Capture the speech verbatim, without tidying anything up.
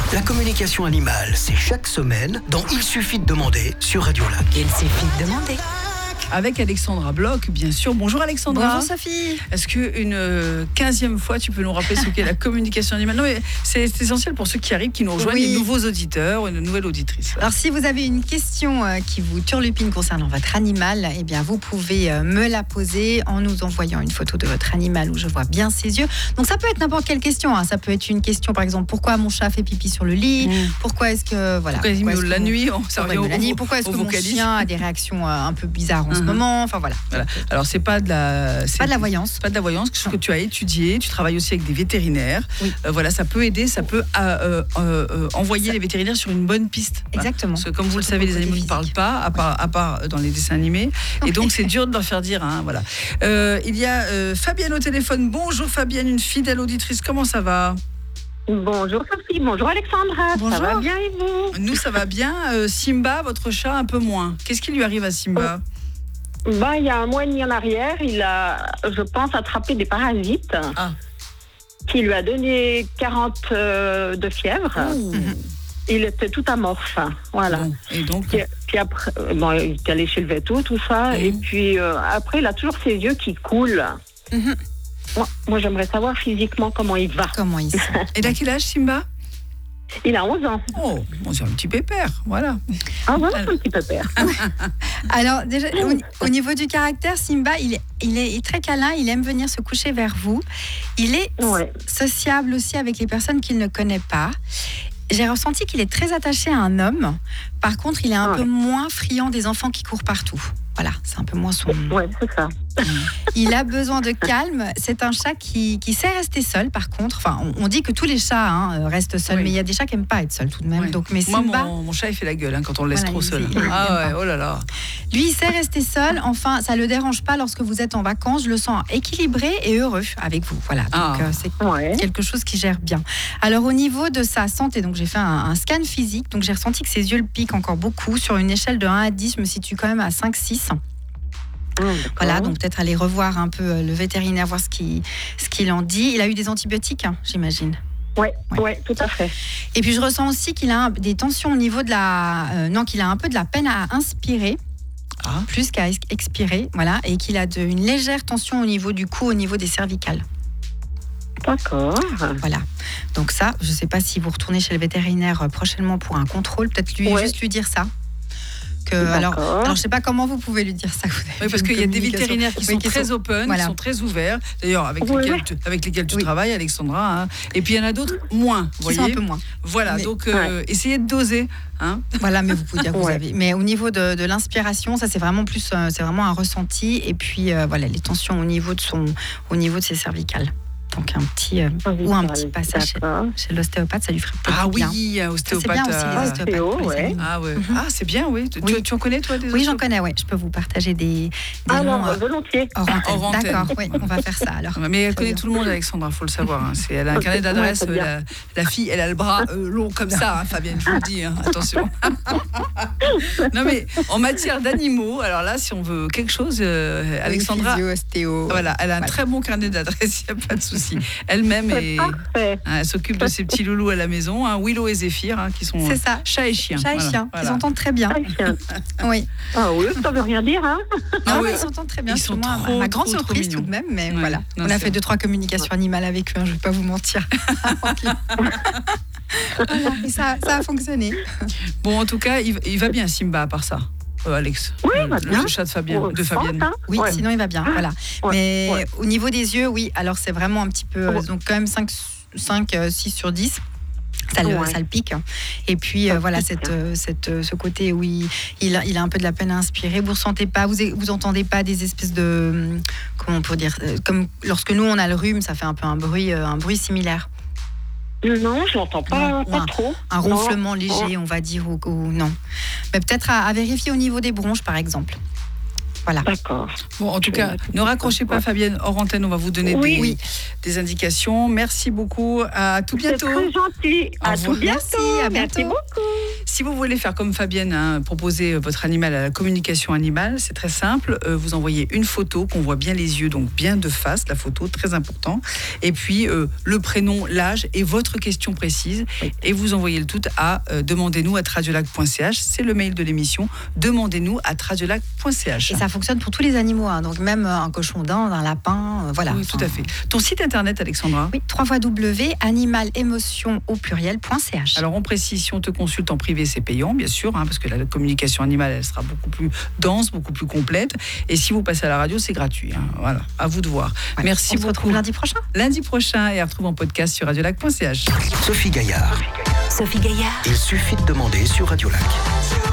La communication animale, c'est chaque semaine dans Il suffit de demander sur Radio Lac. Il suffit de demander. Avec Alexandra Bloch, bien sûr. Bonjour Alexandra. Bonjour Sophie. Est-ce qu'une quinzième fois, tu peux nous rappeler ce qu'est la communication animale? Non, mais c'est essentiel pour ceux qui arrivent, qui nous rejoignent, Oui. les nouveaux auditeurs, une nouvelle auditrice. Alors si vous avez une question euh, qui vous turlupine concernant votre animal, eh bien vous pouvez euh, me la poser en nous envoyant une photo de votre animal où je vois bien ses yeux. Donc ça peut être n'importe quelle question. Hein. Ça peut être une question, par exemple, pourquoi mon chat fait pipi sur le lit? Mmh. Pourquoi est-ce que voilà Pourquoi, pourquoi est-ce est-ce la que nuit, on, ça pourquoi revient la au- nuit Pourquoi est-ce au que mon vocalise. chien a des réactions euh, un peu bizarres en ce Mhm. moment? Enfin voilà. Voilà. Alors c'est pas de la, c'est Pas de la voyance. pas de la voyance, ce que tu as étudié. Tu travailles aussi avec des vétérinaires. Oui. Euh, voilà, ça peut aider, ça peut euh, euh, euh, envoyer Ça- les vétérinaires sur une bonne piste. Voilà. Exactement. Parce que comme vous le Surtout savez, pour les le animaux côté ne parlent physique. pas, à part, à part dans les dessins animés. Et donc c'est dur de leur faire dire. Hein, voilà. Euh, il y a euh, Fabienne au téléphone. Bonjour Fabienne, une fidèle auditrice. Comment ça va? Bonjour Sophie, bonjour Alexandra, Bonjour. ça va bien et vous? Nous, ça va bien. Euh, Simba, votre chat, un peu moins. Qu'est-ce qui lui arrive à Simba? Ben, il y a un mois et demi en arrière, il a, je pense, attrapé des parasites Ah. qui lui a donné quarante euh, de fièvre. Ouh. Il était tout amorphe, voilà. Bon. Et donc, Puis, puis après, euh, bon, il est allé chez le véto, tout ça, Mhm. et puis euh, après, il a toujours ses yeux qui coulent. Mhm. Moi, moi, j'aimerais savoir physiquement comment il va. Comment il sent? et à quel âge Simba? Il a onze ans. Oh, bon, c'est un petit pépère, voilà. Ah, voilà, c'est un petit peu père. Alors déjà, au, au niveau du caractère, Simba, il est, il est très câlin, il aime venir se coucher vers vous. Il est Ouais. sociable aussi avec les personnes qu'il ne connaît pas. J'ai ressenti qu'il est très attaché à un homme. Par contre, il est un Ouais. peu moins friand des enfants qui courent partout. Voilà, c'est un peu moins son... Ouais, c'est ça. Il a besoin de calme. C'est un chat qui, qui sait rester seul, par contre. Enfin, on, on dit que tous les chats hein, restent seuls, Oui. mais il y a des chats qui n'aiment pas être seuls tout de même. Ouais. Donc, mais Moi, Simba, mon, mon chat, il fait la gueule hein, quand on le laisse Voilà, trop il- seul. il- il Ah aime ouais, oh là là. lui, il sait rester seul. Enfin, ça le dérange pas lorsque vous êtes en vacances. Je le sens équilibré et heureux avec vous. Voilà, donc Ah. euh, c'est Ouais. quelque chose qui gère bien. Alors au niveau de sa santé, donc j'ai fait un, un scan physique, donc j'ai ressenti que ses yeux le piquent encore beaucoup. Sur une échelle de un à dix, je me situe quand même à cinq six. Ah, d'accord. Voilà, donc peut-être aller revoir un peu euh, le vétérinaire, voir ce qu'il ce qu'il en dit. Il a eu des antibiotiques, hein, j'imagine. Ouais, Ouais. ouais, tout à fait. Et puis je ressens aussi qu'il a un- des tensions au niveau de la... euh, non, qu'il a un peu de la peine à inspirer. Ah. Plus qu'à ex- expirer, voilà, et qu'il a de, une légère tension au niveau du cou, au niveau des cervicales. D'accord. Voilà. Donc ça, je ne sais pas si vous retournez chez le vétérinaire euh, prochainement pour un contrôle, peut-être lui Ouais. juste lui dire ça. Que, D'accord. alors, alors, je ne sais pas comment vous pouvez lui dire ça. Vous avez Oui, parce une qu'il y a des communication. vétérinaires qui Oui, sont qui très sont- open, voilà. qui sont très ouverts, d'ailleurs avec, Oui, lesquels oui. tu, avec lesquels tu Oui. travailles, Alexandra. Hein. Et puis il y en a d'autres moins, vous Qui sont voyez. un peu moins. Voilà, Mais- donc euh, essayez de doser. Hein. Voilà, mais vous pouvez dire que vous Ouais. avez. Mais au niveau de, de l'inspiration, ça c'est vraiment plus, euh, c'est vraiment un ressenti. Et puis euh, voilà, les tensions au niveau de son, au niveau de ses cervicales. Donc un petit euh, ou un petit passage chez, D'accord. chez l'ostéopathe, ça lui ferait peut-être Ah du bien. oui, Ça, c'est ostéopathe. bien aussi les euh, ostéopathes. ostéo, pour les ouais. animaux. Ah ouais. Mhm. Ah c'est bien, oui. Tu, Oui. tu- tu en connais toi des Oui, j'en ostéopathes? connais, oui. Je peux vous partager des, des Alors, noms euh, volontiers. hors antenne. Hors antenne. D'accord, oui, on va faire ça alors. Mais elle Très connaît bien. tout le monde, Alexandra, faut le savoir. Hein. C'est, elle a un Ok, carnet d'adresse. ouais, c'est bien. la, la fille, elle a le bras euh, long comme ça, hein, Fabienne, je vous le dis. Hein, attention. Non, mais en matière d'animaux, alors là, si on veut quelque chose, euh, Alexandra, Oui, physio, ostéo. voilà, elle a un Voilà. très bon carnet d'adresse, il n'y a pas de souci. Elle-même C'est est, parfait. hein, elle s'occupe de ses petits loulous à la maison, hein, Willow et Zéphyr, hein, qui sont C'est euh, ça. chat et chien. Chat et Voilà, chien, voilà. ils s'entendent très bien. Ah, tiens. Oui. Ah oui, ça veut rien dire, hein? Ah Non, oui. mais ils s'entendent très bien. Ils c'est sont moi, trop, ma grande trop, trop surprise mignons. tout de même, mais Ouais. voilà. Non, On a c'est- fait deux trois communications animales avec eux, hein, je ne vais pas vous mentir. Voilà, et ça, ça a fonctionné. Bon, en tout cas, il, il va bien, Simba, à part ça, euh, Alex. Oui, Euh, il va le bien. chat de, Fabien, Oh, de je Fabienne. pense, hein. Oui, Ouais. sinon il va bien. Voilà. Ouais, Mais ouais. au niveau des yeux, oui, alors c'est vraiment un petit peu, Ouais. donc quand même cinq, six sur dix. Ça le, Ouais. ça le pique. Et puis Ça euh, le voilà, pique, cette, hein. euh, cette, euh, ce côté où il, il, a, il a un peu de la peine à inspirer. Vous ressentez pas, vous, vous entendez pas des espèces de, hum, comment on peut dire, euh, comme lorsque nous on a le rhume, ça fait un peu un bruit, euh, un bruit similaire. Non, je l'entends pas, Non, pas ouais. trop. Un Non. ronflement léger, on va dire, ou, ou non. Mais peut-être à, à vérifier au niveau des bronches, par exemple. Voilà. D'accord. Bon, en tout cas, ne raccrochez pas, Fabienne. Hors antenne, on va vous donner Oui. des, Oui. des indications. Merci beaucoup. À tout C'est bientôt. très gentil. Au À revoir. tout bientôt. Merci, à bientôt. Merci beaucoup. Si si vous voulez faire comme Fabienne, hein, proposer votre animal à la communication animale, c'est très simple. Euh, vous envoyez une photo qu'on voit bien les yeux, donc bien de face, la photo, très important. Et puis euh, le prénom, l'âge et votre question précise. Oui. Et vous envoyez le tout à euh, demandez-nous à radiolac point c h. C'est le mail de l'émission. Demandez-nous à radiolac point c h. Et ça fonctionne pour tous les animaux, hein, donc même un cochon d'Inde, un lapin, euh, voilà. Oui, tout à fait. Ton site internet, Alexandra? Oui, w w w point animal émotion au pluriel point c h. Alors on précise, si on te consulte en privé, c'est payant, bien sûr, hein, parce que la communication animale, elle sera beaucoup plus dense, beaucoup plus complète. Et si vous passez à la radio, c'est gratuit. Hein. Voilà, à vous de voir. Ouais, merci on beaucoup. On se retrouve lundi prochain. Lundi prochain et à retrouver en podcast sur radiolac point c h. Sophie Gaillard. Sophie Gaillard. Il suffit de demander sur Radiolac.